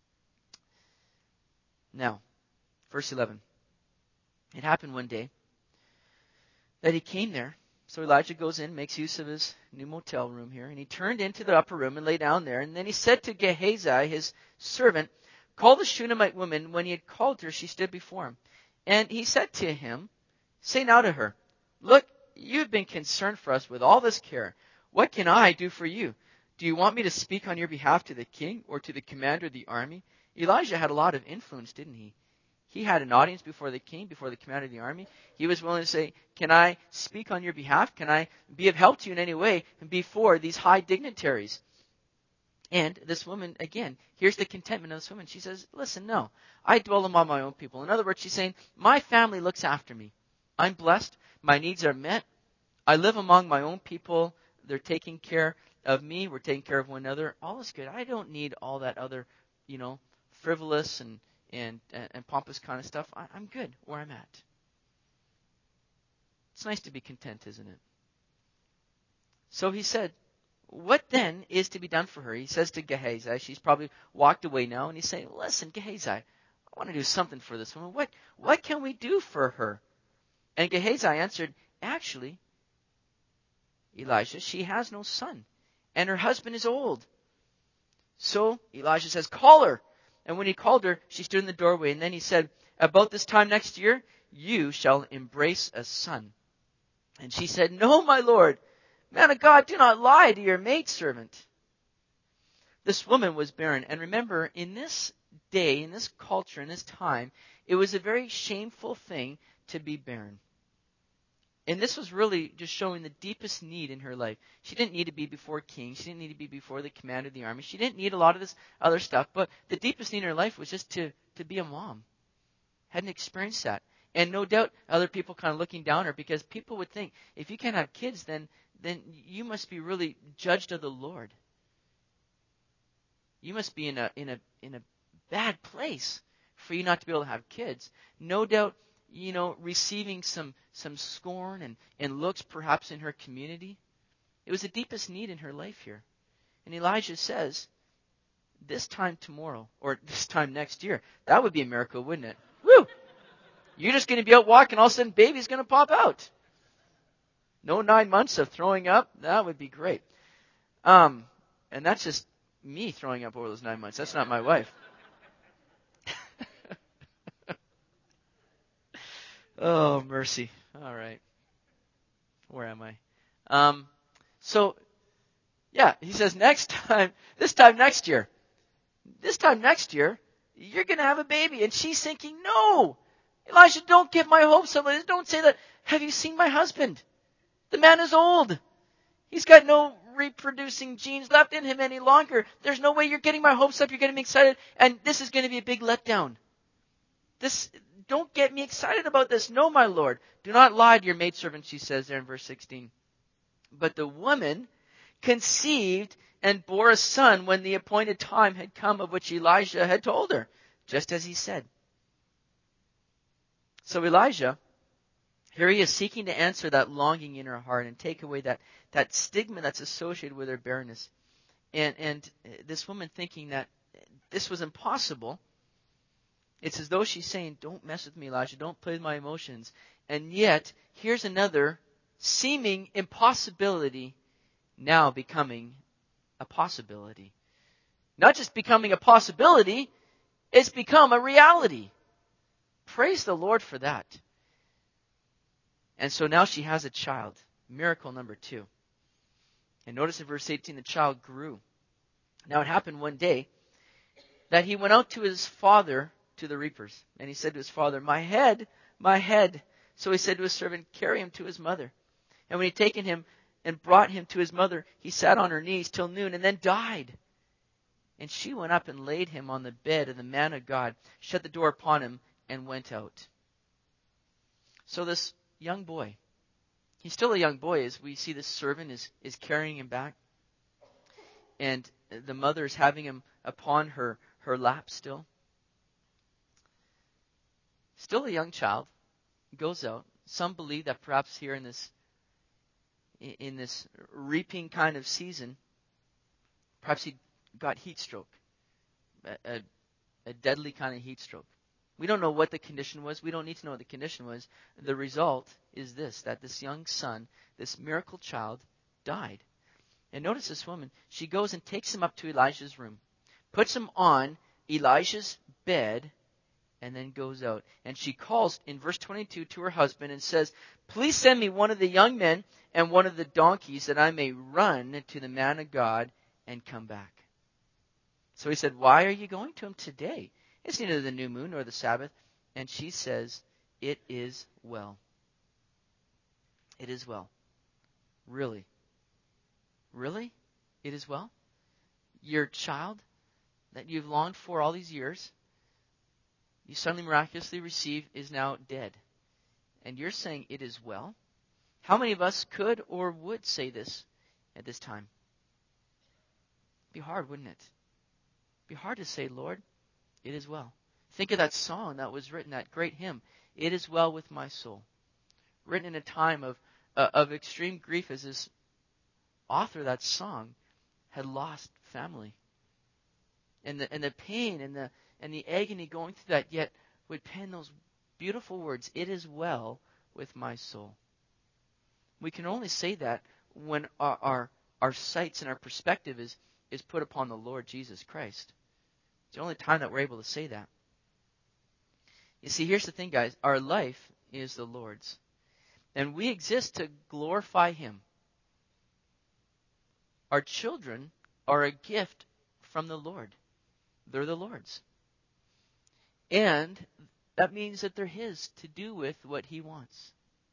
A: Now, verse eleven. It happened one day that he came there. So Elijah goes in, makes use of his new motel room here, and he turned into the upper room and lay down there. And then he said to Gehazi, his servant, call the Shunammite woman. When he had called her, she stood before him. And he said to him, say now to her, look, you have been concerned for us with all this care. What can I do for you? Do you want me to speak on your behalf to the king or to the commander of the army? Elijah had a lot of influence, didn't he? He had an audience before the king, before the commander of the army. He was willing to say, can I speak on your behalf? Can I be of help to you in any way before these high dignitaries? And this woman, again, here's the contentment of this woman. She says, listen, no, I dwell among my own people. In other words, she's saying, my family looks after me. I'm blessed. My needs are met. I live among my own people. They're taking care of me. We're taking care of one another. All is good. I don't need all that other, you know, frivolous and and, and pompous kind of stuff. I, I'm good where I'm at. It's nice to be content, isn't it? So he said, what then is to be done for her? He says to Gehazi, she's probably walked away now, and he's saying, listen, Gehazi, I want to do something for this woman. What, what can we do for her? And Gehazi answered, actually, Elijah, she has no son, and her husband is old. So Elijah says, call her. And when he called her, she stood in the doorway. And then he said, about this time next year, you shall embrace a son. And she said, no, my Lord, man of God, do not lie to your maidservant. This woman was barren. And remember, in this day, in this culture, in this time, it was a very shameful thing to be barren. And this was really just showing the deepest need in her life. She didn't need to be before king. She didn't need to be before the commander of the army. She didn't need a lot of this other stuff. But the deepest need in her life was just to, to be a mom. Hadn't experienced that. And no doubt other people kind of looking down on her because people would think, if you can't have kids, then, then you must be really judged of the Lord. You must be in a, in a, in a bad place for you not to be able to have kids. No doubt, you know, receiving some, some scorn and, and looks perhaps in her community. It was the deepest need in her life here. And Elijah says, this time tomorrow, or this time next year, that would be a miracle, wouldn't it? Woo! You're just going to be out walking, all of a sudden baby's going to pop out. No nine months of throwing up, that would be great. Um, and that's just me throwing up over those nine months. That's not my wife. Oh, mercy. All right. Where am I? Um, so, yeah, he says next time, this time next year, this time next year, you're going to have a baby. And she's thinking, no, Elijah, don't get my hopes up. Don't say that. Have you seen my husband? The man is old. He's got no reproducing genes left in him any longer. There's no way you're getting my hopes up. You're getting me excited. And this is going to be a big letdown. This, don't get me excited about this. No, my Lord. Do not lie to your maidservant, she says there in verse sixteen. But the woman conceived and bore a son when the appointed time had come of which Elijah had told her, just as he said. So Elijah, here he is seeking to answer that longing in her heart and take away that, that stigma that's associated with her barrenness. And, and this woman thinking that this was impossible, it's as though she's saying, don't mess with me, Elijah. Don't play with my emotions. And yet, here's another seeming impossibility now becoming a possibility. Not just becoming a possibility, it's become a reality. Praise the Lord for that. And so now she has a child. Miracle number two. And notice in verse eighteen, the child grew. Now it happened one day that he went out to his father to the reapers. And he said to his father, my head, my head. So he said to his servant, carry him to his mother. And when he had taken him and brought him to his mother, he sat on her knees till noon and then died. And she went up and laid him on the bed of the man of God, shut the door upon him, and went out. So this young boy, he's still a young boy as we see this servant is, is carrying him back. And the mother is having him upon her, her lap still. Still a young child, goes out. Some believe that perhaps here in this in this reaping kind of season, perhaps he got heat stroke, a, a, a deadly kind of heat stroke. We don't know what the condition was. We don't need to know what the condition was. The result is this, that this young son, this miracle child, died. And notice this woman, she goes and takes him up to Elijah's room, puts him on Elijah's bed, and then goes out. And she calls in verse twenty-two to her husband and says, please send me one of the young men and one of the donkeys that I may run to the man of God and come back. So he said, why are you going to him today? It's neither the new moon nor the Sabbath. And she says, it is well. It is well. Really? Really? It is well? Your child that you've longed for all these years, you suddenly miraculously receive, is now dead. And you're saying it is well? How many of us could or would say this at this time? It'd be hard, wouldn't it? It'd be hard to say, Lord, it is well. Think of that song that was written, that great hymn, It Is Well With My Soul. Written in a time of, uh, of extreme grief as this author of that song had lost family. And the, and the pain and the and the agony going through that, yet would pen those beautiful words, it is well with my soul. We can only say that when our our, our sights and our perspective is, is put upon the Lord Jesus Christ. It's the only time that we're able to say that. You see, here's the thing, guys. Our life is the Lord's. And we exist to glorify Him. Our children are a gift from the Lord. They're the Lord's. And that means that they're His to do with what He wants.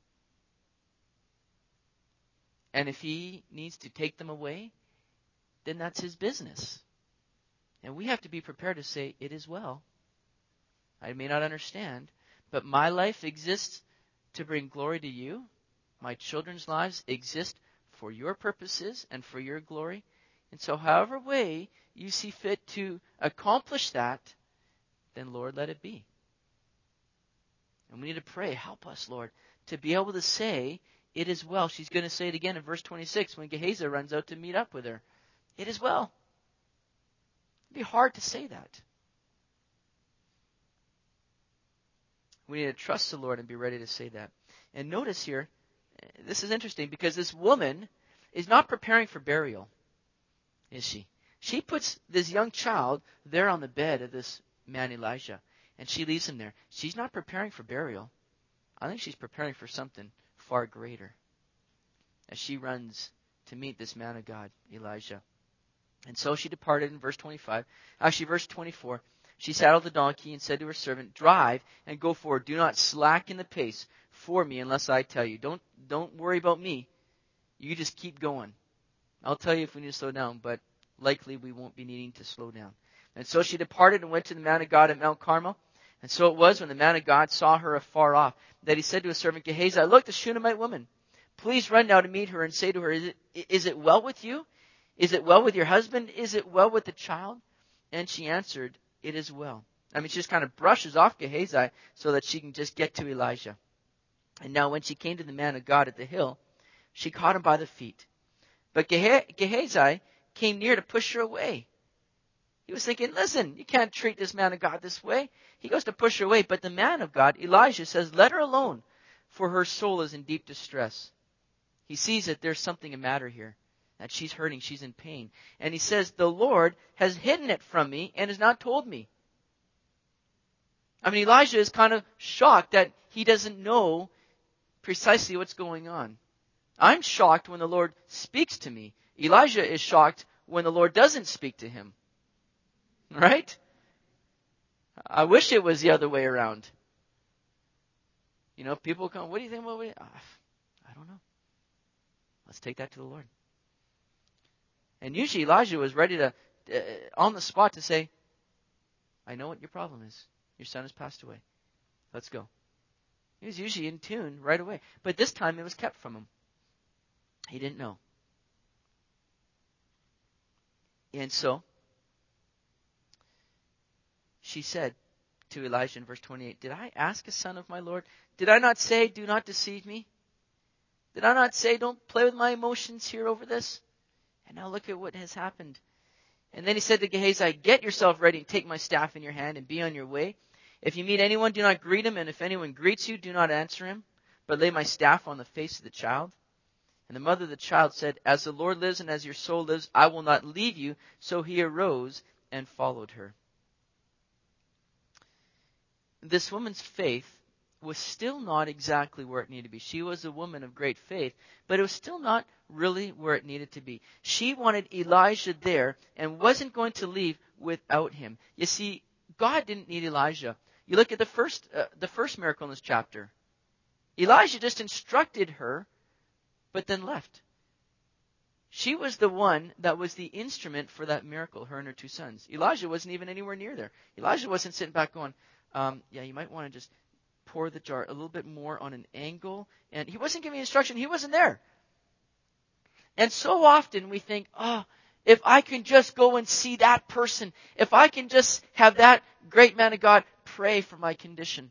A: And if He needs to take them away, then that's His business. And we have to be prepared to say, it is well. I may not understand, but my life exists to bring glory to you. My children's lives exist for your purposes and for your glory. And so however way you see fit to accomplish that, then Lord, let it be. And we need to pray, help us, Lord, to be able to say, it is well. She's going to say it again in verse twenty-six when Gehazi runs out to meet up with her. It is well. It'd be hard to say that. We need to trust the Lord and be ready to say that. And notice here, this is interesting because this woman is not preparing for burial, is she? She puts this young child there on the bed of this man Elijah, and she leaves him there. She's not preparing for burial. I think she's preparing for something far greater as she runs to meet this man of God, Elijah. And so she departed in verse twenty-five. Actually, verse twenty-four. She saddled the donkey and said to her servant, drive and go forward. Do not slacken the pace for me unless I tell you. Don't, don't worry about me. You just keep going. I'll tell you if we need to slow down, but likely we won't be needing to slow down. And so she departed and went to the man of God at Mount Carmel. And so it was when the man of God saw her afar off that he said to his servant Gehazi, look, the Shunammite woman. Please run now to meet her and say to her, is it, is it well with you? Is it well with your husband? Is it well with the child? And she answered, it is well. I mean, she just kind of brushes off Gehazi so that she can just get to Elijah. And now when she came to the man of God at the hill, she caught him by the feet. But Gehazi came near to push her away. He was thinking, listen, you can't treat this man of God this way. He goes to push her away. But the man of God, Elijah, says, let her alone, for her soul is in deep distress. He sees that there's something the matter here, that she's hurting, she's in pain. And he says, the Lord has hidden it from me and has not told me. I mean, Elijah is kind of shocked that he doesn't know precisely what's going on. I'm shocked when the Lord speaks to me. Elijah is shocked when the Lord doesn't speak to him. Right? I wish it was the other way around. You know, people come, what do you think? Well, I don't know. Let's take that to the Lord. And usually Elijah was ready to, uh, on the spot to say, I know what your problem is. Your son has passed away. Let's go. He was usually in tune right away. But this time it was kept from him. He didn't know. And so, she said to Elijah in verse twenty-eight, did I ask a son of my Lord? Did I not say, do not deceive me? Did I not say, don't play with my emotions here over this? And now look at what has happened. And then he said to Gehazi, get yourself ready and take my staff in your hand and be on your way. If you meet anyone, do not greet him. And if anyone greets you, do not answer him, but lay my staff on the face of the child. And the mother of the child said, as the Lord lives and as your soul lives, I will not leave you. So he arose and followed her. This woman's faith was still not exactly where it needed to be. She was a woman of great faith, but it was still not really where it needed to be. She wanted Elijah there and wasn't going to leave without him. You see, God didn't need Elijah. You look at the first, uh, the first miracle in this chapter. Elijah just instructed her, but then left. She was the one that was the instrument for that miracle, her and her two sons. Elijah wasn't even anywhere near there. Elijah wasn't sitting back going, um, yeah, you might want to just pour the jar a little bit more on an angle. And he wasn't giving instruction. He wasn't there. And so often we think, oh, if I can just go and see that person, if I can just have that great man of God pray for my condition,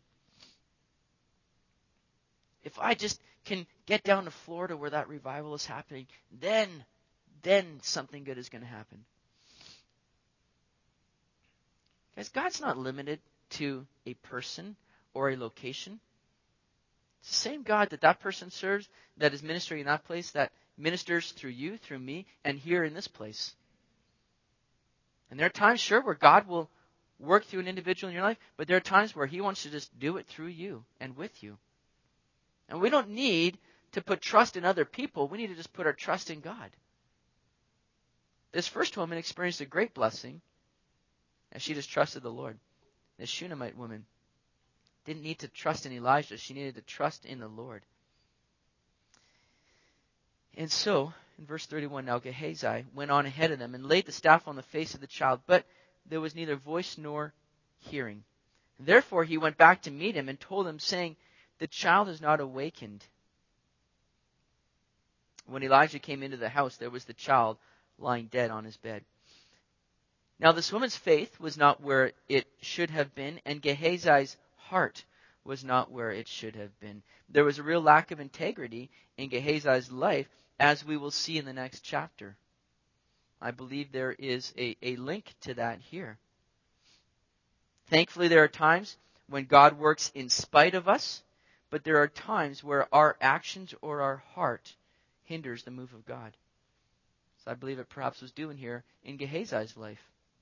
A: if I just can get down to Florida where that revival is happening, then, then something good is going to happen. Guys, God's not limited to a person or a location. It's the same God that that person serves, that is ministering in that place, that ministers through you, through me, and here in this place. And there are times, sure, where God will work through an individual in your life, but there are times where he wants to just do it through you and with you. And we don't need to put trust in other people. We need to just put our trust in God. This first woman experienced a great blessing as she just trusted the Lord. This Shunammite woman didn't need to trust in Elijah. She needed to trust in the Lord. And so, in verse thirty-one, now Gehazi went on ahead of them and laid the staff on the face of the child, but there was neither voice nor hearing. And therefore he went back to meet him and told him, saying, the child is not awakened. When Elijah came into the house, there was the child lying dead on his bed. Now this woman's faith was not where it should have been, and Gehazi's heart was not where it should have been. There was a real lack of integrity in Gehazi's life, as we will see in the next chapter. I believe there is a, a link to that here. Thankfully, there are times when God works in spite of us, but there are times where our actions or our heart hinders the move of God. So I believe it perhaps was doing here in Gehazi's life.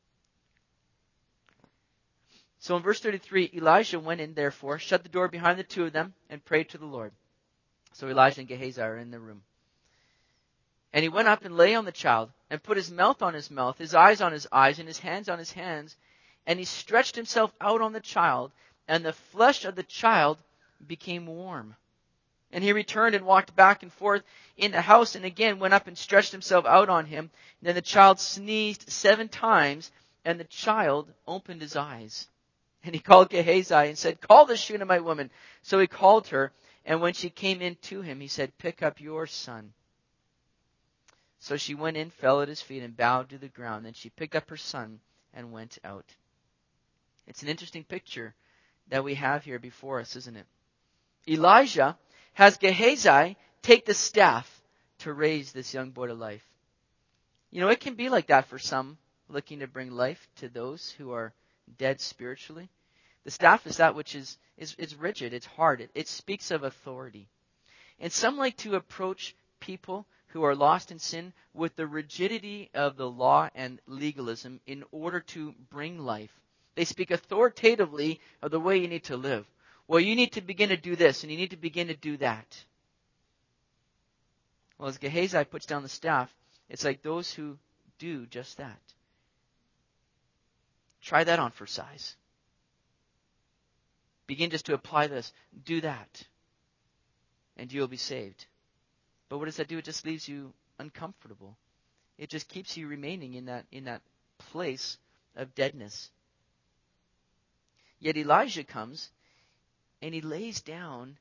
A: So in verse thirty-three, Elijah went in, therefore, shut the door behind the two of them, and prayed to the Lord. So Elijah and Gehazi are in the room. And he went up and lay on the child, and put his mouth on his mouth, his eyes on his eyes, and his hands on his hands. And he stretched himself out on the child, and the flesh of the child became warm. And he returned and walked back and forth in the house, and again went up and stretched himself out on him. And then the child sneezed seven times, and the child opened his eyes. And he called Gehazi and said, "Call the Shunammite woman." So he called her, and when she came in to him, he said, "Pick up your son." So she went in, fell at his feet, and bowed to the ground. Then she picked up her son and went out. It's an interesting picture that we have here before us, isn't it? Elijah has Gehazi take the staff to raise this young boy to life. You know, it can be like that for some looking to bring life to those who are dead spiritually. The staff is that which is, is, is rigid, it's hard, it, it speaks of authority. And some like to approach people who are lost in sin with the rigidity of the law and legalism in order to bring life. They speak authoritatively of the way you need to live. Well, you need to begin to do this, and you need to begin to do that. Well, as Gehazi puts down the staff, it's like those who do just that. Try that on for size. Begin just to apply this. Do that. And you'll be saved. But what does that do? It just leaves you uncomfortable. It just keeps you remaining in that, in that place of deadness. Yet Elijah comes and he lays down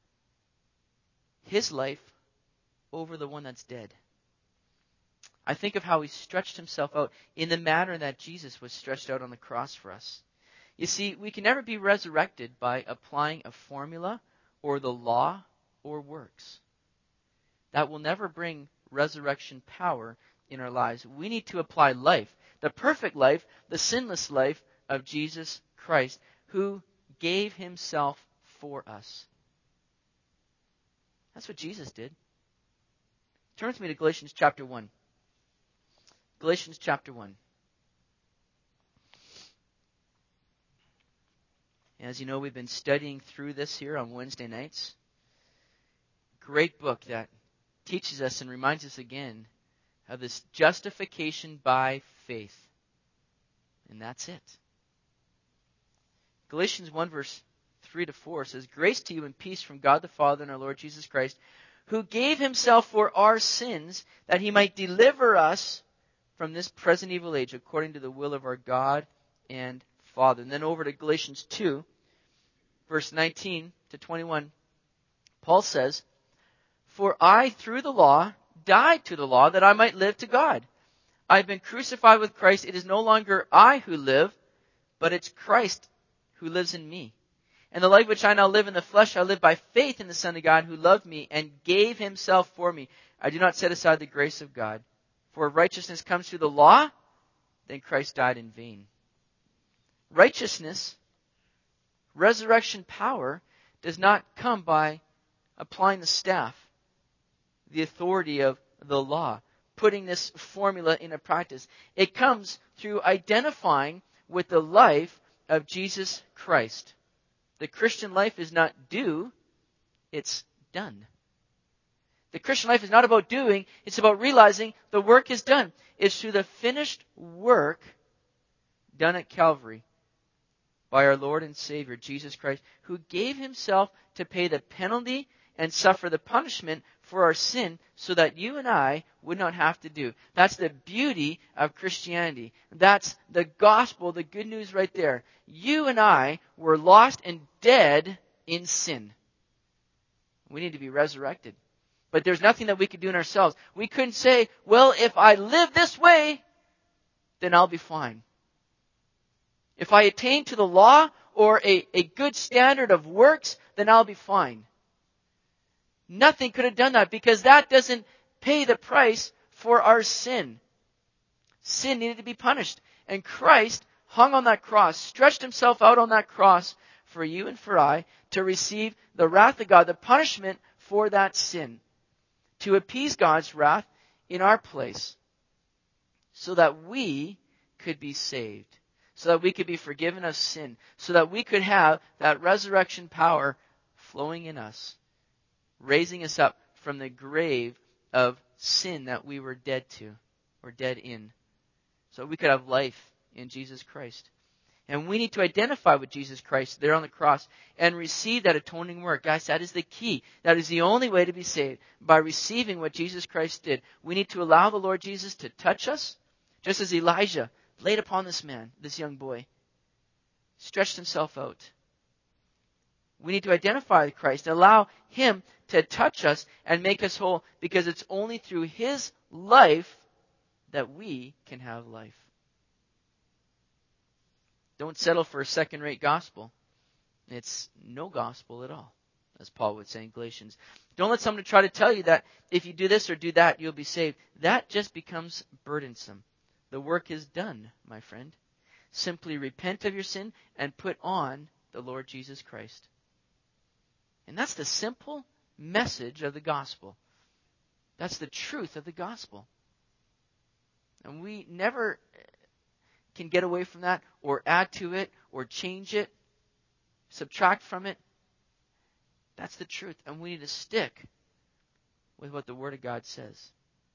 A: his life over the one that's dead. I think of how he stretched himself out in the manner that Jesus was stretched out on the cross for us. You see, we can never be resurrected by applying a formula or the law or works. That will never bring resurrection power in our lives. We need to apply life, the perfect life, the sinless life of Jesus Christ, who gave himself for us. That's what Jesus did. Turn with me to Galatians chapter one. Galatians chapter one. As you know, we've been studying through this here on Wednesday nights. Great book that teaches us and reminds us again of this justification by faith. And that's it. Galatians one verse three to four says, "Grace to you and peace from God the Father and our Lord Jesus Christ, who gave himself for our sins, that he might deliver us from this present evil age, according to the will of our God and Father." And then over to Galatians two, verse nineteen to twenty-one, Paul says, "For I, through the law, died to the law, that I might live to God. I have been crucified with Christ. It is no longer I who live, but it's Christ who lives in me. And the life which I now live in the flesh, I live by faith in the Son of God, who loved me and gave himself for me. I do not set aside the grace of God. For if righteousness comes through the law, then Christ died in vain." Righteousness, resurrection power, does not come by applying the staff, the authority of the law, putting this formula into practice. It comes through identifying with the life of Jesus Christ. The Christian life is not do, it's done. The Christian life is not about doing, it's about realizing the work is done. It's through the finished work done at Calvary by our Lord and Savior, Jesus Christ, who gave himself to pay the penalty and suffer the punishment for our sin so that you and I would not have to do. That's the beauty of Christianity. That's the gospel, the good news right there. You and I were lost and dead in sin. We need to be resurrected. But there's nothing that we could do in ourselves. We couldn't say, well, if I live this way, then I'll be fine. If I attain to the law or a, a good standard of works, then I'll be fine. Nothing could have done that because that doesn't pay the price for our sin. Sin needed to be punished. And Christ hung on that cross, stretched himself out on that cross for you and for I to receive the wrath of God, the punishment for that sin, to appease God's wrath in our place so that we could be saved, so that we could be forgiven of sin, so that we could have that resurrection power flowing in us, raising us up from the grave of sin that we were dead to, or dead in, so we could have life in Jesus Christ. And we need to identify with Jesus Christ there on the cross and receive that atoning work. Guys, that is the key. That is the only way to be saved, by receiving what Jesus Christ did. We need to allow the Lord Jesus to touch us, just as Elijah laid upon this man, this young boy, stretched himself out. We need to identify with Christ and allow Him to touch us and make us whole, because it's only through His life that we can have life. Don't settle for a second-rate gospel. It's no gospel at all, as Paul would say in Galatians. Don't let someone try to tell you that if you do this or do that, you'll be saved. That just becomes burdensome. The work is done, my friend. Simply repent of your sin and put on the Lord Jesus Christ. And that's the simple message of the gospel. That's the truth of the gospel. And we never can get away from that or add to it or change it, subtract from it. That's the truth. And we need to stick with what the Word of God says.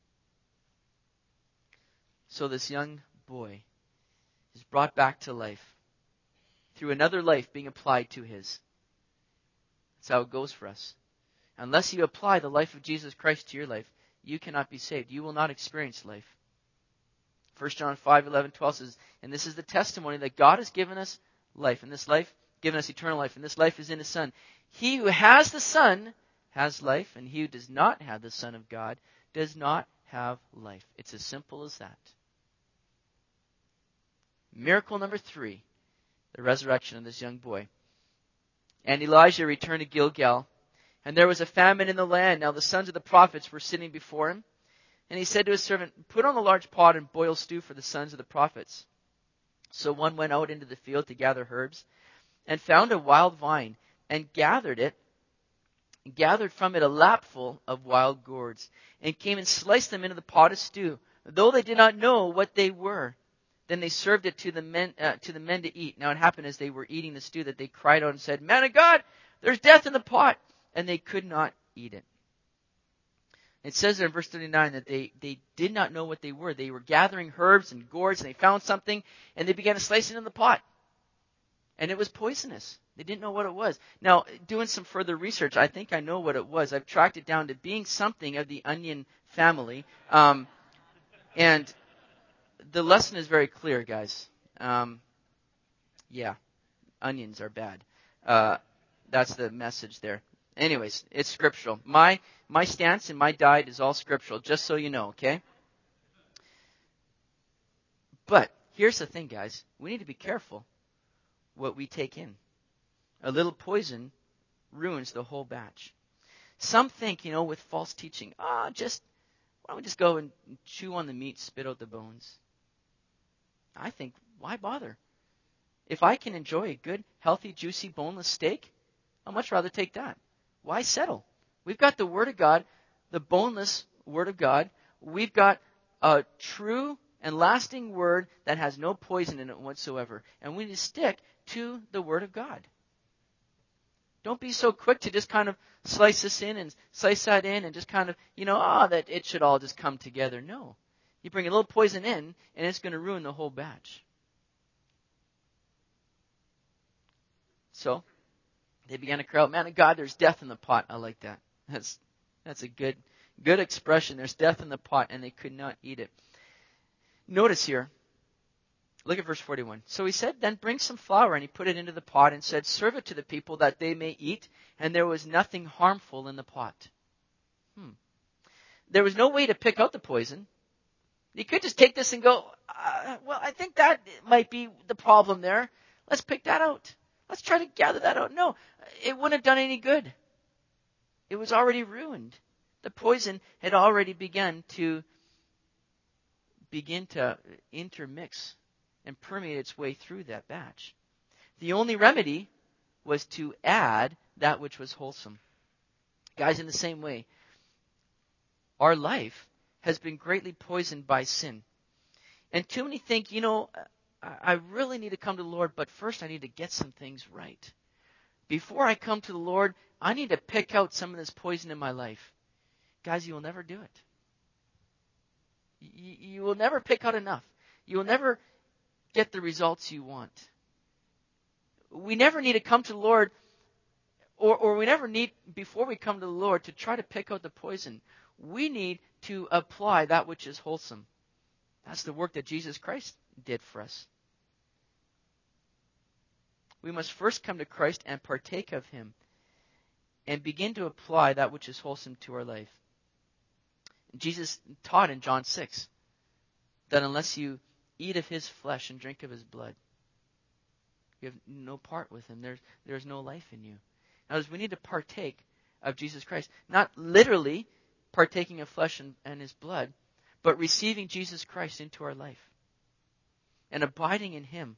A: So this young boy is brought back to life through another life being applied to his. That's how it goes for us. Unless you apply the life of Jesus Christ to your life, you cannot be saved. You will not experience life. First John five, eleven, twelve says, and this is the testimony that God has given us life. And this life, given us eternal life. And this life is in His Son. He who has the Son has life. And he who does not have the Son of God does not have life. It's as simple as that. Miracle number three, the resurrection of this young boy. And Elijah returned to Gilgal, and there was a famine in the land. Now the sons of the prophets were sitting before him. And he said to his servant, put on a large pot and boil stew for the sons of the prophets. So one went out into the field to gather herbs, and found a wild vine, and gathered it, and gathered from it a lapful of wild gourds, and came and sliced them into the pot of stew, though they did not know what they were. Then they served it to the men uh, to the men to eat. Now it happened as they were eating the stew that they cried out and said, Man of God, there's death in the pot. And they could not eat it. It says there in verse thirty-nine that they, they did not know what they were. They were gathering herbs and gourds, and they found something, and they began to slice it in the pot. And it was poisonous. They didn't know what it was. Now, doing some further research, I think I know what it was. I've tracked it down to being something of the onion family. Um, and the lesson is very clear, guys. Um, yeah, onions are bad. Uh, that's the message there. Anyways, it's scriptural. My my stance and my diet is all scriptural, just so you know, okay? But here's the thing, guys. We need to be careful what we take in. A little poison ruins the whole batch. Some think, you know, with false teaching, ah, just, why don't we just go and chew on the meat, spit out the bones? I think, why bother? If I can enjoy a good, healthy, juicy, boneless steak, I'd much rather take that. Why settle? We've got the Word of God, the boneless Word of God. We've got a true and lasting Word that has no poison in it whatsoever. And we need to stick to the Word of God. Don't be so quick to just kind of slice this in and slice that in and just kind of, you know, ah, oh, that it should all just come together. No. You bring a little poison in and it's going to ruin the whole batch. So, they began to cry out, Man of God, there's death in the pot. I like that. That's that's a good good expression. There's death in the pot, and they could not eat it. Notice here, look at verse forty-one. So he said, then bring some flour, and he put it into the pot and said, serve it to the people that they may eat, and there was nothing harmful in the pot. Hmm. There was no way to pick out the poison. You could just take this and go, uh, well, I think that might be the problem there. Let's pick that out. Let's try to gather that out. No, it wouldn't have done any good. It was already ruined. The poison had already begun to begin to intermix and permeate its way through that batch. The only remedy was to add that which was wholesome. Guys, in the same way, our life has been greatly poisoned by sin. And too many think, you know, I really need to come to the Lord, but first I need to get some things right. Before I come to the Lord, I need to pick out some of this poison in my life. Guys, you will never do it. You, you will never pick out enough. You will never get the results you want. we never need to come to the Lord, or, or we never need, before we come to the Lord, to try to pick out the poison. We need to apply that which is wholesome. That's the work that Jesus Christ did for us. We must first come to Christ and partake of Him and begin to apply that which is wholesome to our life. Jesus taught in John six that unless you eat of His flesh and drink of His blood, you have no part with Him. There's, there's no life in you. Now, we need to partake of Jesus Christ. Not literally partaking of flesh and, and His blood, but receiving Jesus Christ into our life and abiding in Him.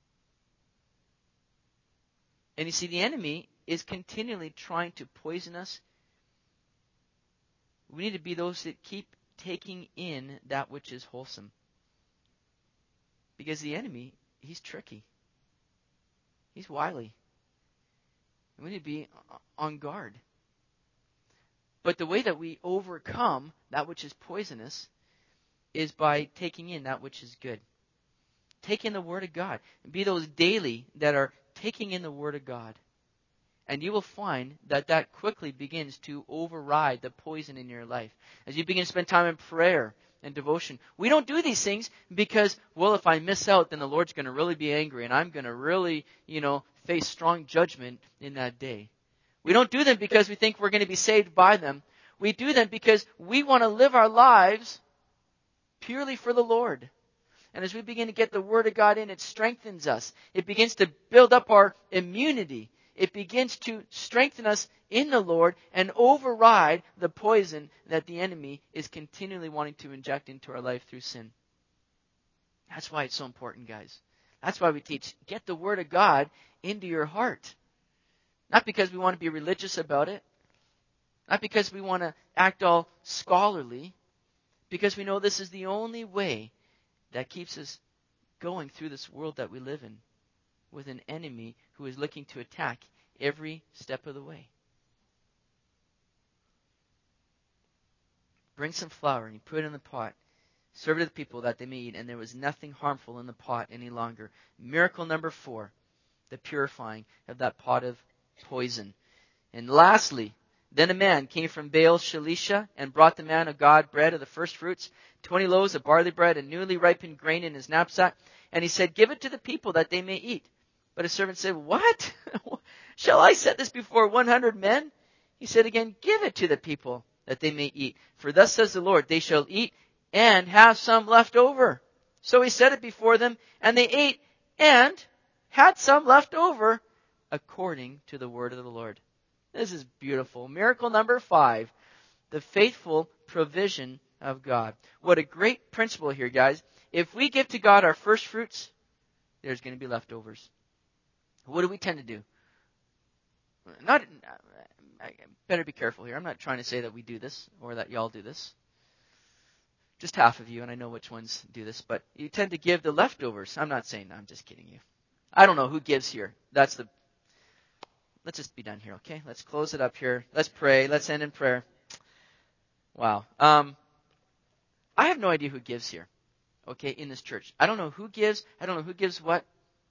A: And you see, the enemy is continually trying to poison us. We need to be those that keep taking in that which is wholesome. Because the enemy, he's tricky. He's wily. We need to be on guard. But the way that we overcome that which is poisonous is by taking in that which is good. Take in the Word of God. Be those daily that are taking in the Word of God. And you will find that that quickly begins to override the poison in your life. As you begin to spend time in prayer and devotion. We don't do these things because, well, if I miss out, then the Lord's going to really be angry. And I'm going to really, you know, face strong judgment in that day. We don't do them because we think we're going to be saved by them. We do them because we want to live our lives purely for the Lord. And as we begin to get the Word of God in, it strengthens us. It begins to build up our immunity. It begins to strengthen us in the Lord and override the poison that the enemy is continually wanting to inject into our life through sin. That's why it's so important, guys. That's why we teach, get the Word of God into your heart. Not because we want to be religious about it. Not because we want to act all scholarly. Because we know this is the only way that keeps us going through this world that we live in, with an enemy who is looking to attack every step of the way. Bring some flour and you put it in the pot. Serve it to the people that they may eat, and there was nothing harmful in the pot any longer. Miracle number four, the purifying of that pot of poison. And lastly, then a man came from Baal Shalisha and brought the man of God bread of the first fruits, twenty loaves of barley bread and newly ripened grain in his knapsack. And he said, give it to the people that they may eat. But his servant said, what? Shall I set this before one hundred men? He said again, give it to the people that they may eat. For thus says the Lord, they shall eat and have some left over. So he set it before them, and they ate and had some left over according to the word of the Lord. This is beautiful. Miracle number five, the faithful provision of God. What a great principle here, guys. If we give to God our first fruits, there's going to be leftovers. What do we tend to do? Not, I better be careful here. I'm not trying to say that we do this or that y'all do this. Just half of you, and I know which ones do this, but you tend to give the leftovers. I'm not saying, I'm just kidding you. I don't know who gives here. That's the, let's just be done here, okay? Let's close it up here. Let's pray. Let's end in prayer. Wow. Um, I have no idea who gives here, okay, in this church. I don't know who gives. I don't know who gives what.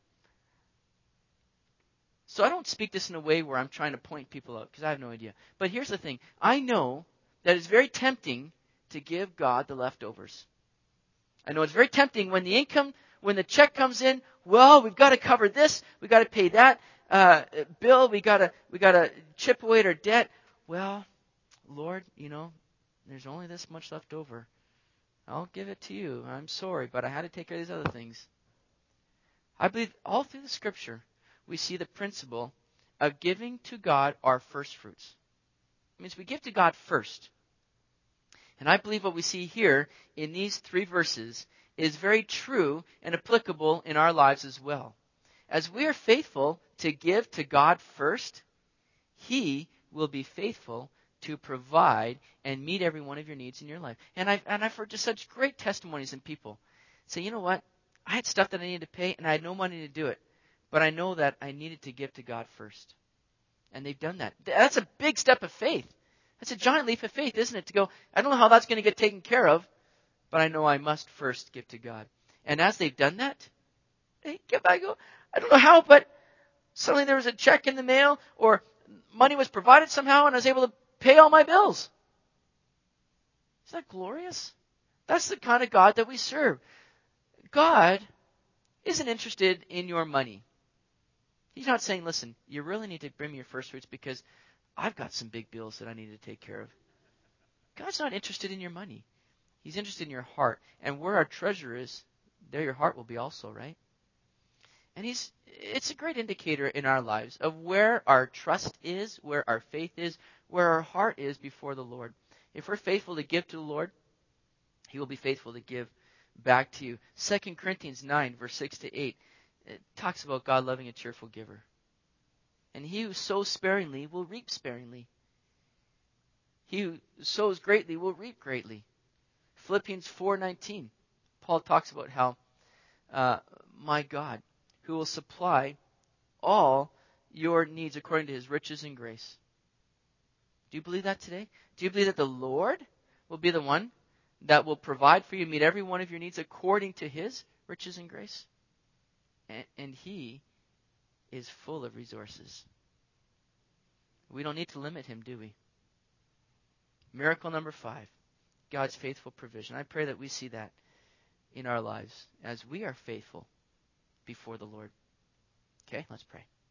A: So I don't speak this in a way where I'm trying to point people out because I have no idea. But here's the thing. I know that it's very tempting to give God the leftovers. I know it's very tempting when the income, when the check comes in, well, we've got to cover this, we've got to pay that uh, bill, we got to we got to chip away at our debt. Well, Lord, you know, there's only this much left over. I'll give it to you. I'm sorry, but I had to take care of these other things. I believe all through the Scripture, we see the principle of giving to God our first fruits. It means we give to God first. And I believe what we see here in these three verses is very true and applicable in our lives as well. As we are faithful to give to God first, He will be faithful to provide and meet every one of your needs in your life. And I've, and I've heard just such great testimonies in people say, you know what? I had stuff that I needed to pay and I had no money to do it. But I know that I needed to give to God first. And they've done that. That's a big step of faith. That's a giant leap of faith, isn't it? To go, I don't know how that's going to get taken care of, but I know I must first give to God. And as they've done that, they get back and go, I don't know how, but Suddenly there was a check in the mail, or money was provided somehow, and I was able to pay all my bills. Isn't that glorious? That's the kind of God that we serve. God isn't interested in your money. He's not saying, listen, you really need to bring me your first fruits because I've got some big bills that I need to take care of. God's not interested in your money. He's interested in your heart. And where our treasure is, there your heart will be also, right? And he's it's a great indicator in our lives of where our trust is, where our faith is, where our heart is before the Lord. If we're faithful to give to the Lord, He will be faithful to give back to you. Second Corinthians nine, verse six to eight, it talks about God loving a cheerful giver. And he who sows sparingly will reap sparingly. He who sows greatly will reap greatly. Philippians four nineteen, Paul talks about how, uh, my God, who will supply all your needs according to His riches and grace. Do you believe that today? Do you believe that the Lord will be the one that will provide for you, meet every one of your needs according to His riches and grace? And, and He is full of resources. We don't need to limit Him, do we? Miracle number five, God's faithful provision. I pray that we see that in our lives as we are faithful before the Lord. Okay, let's pray.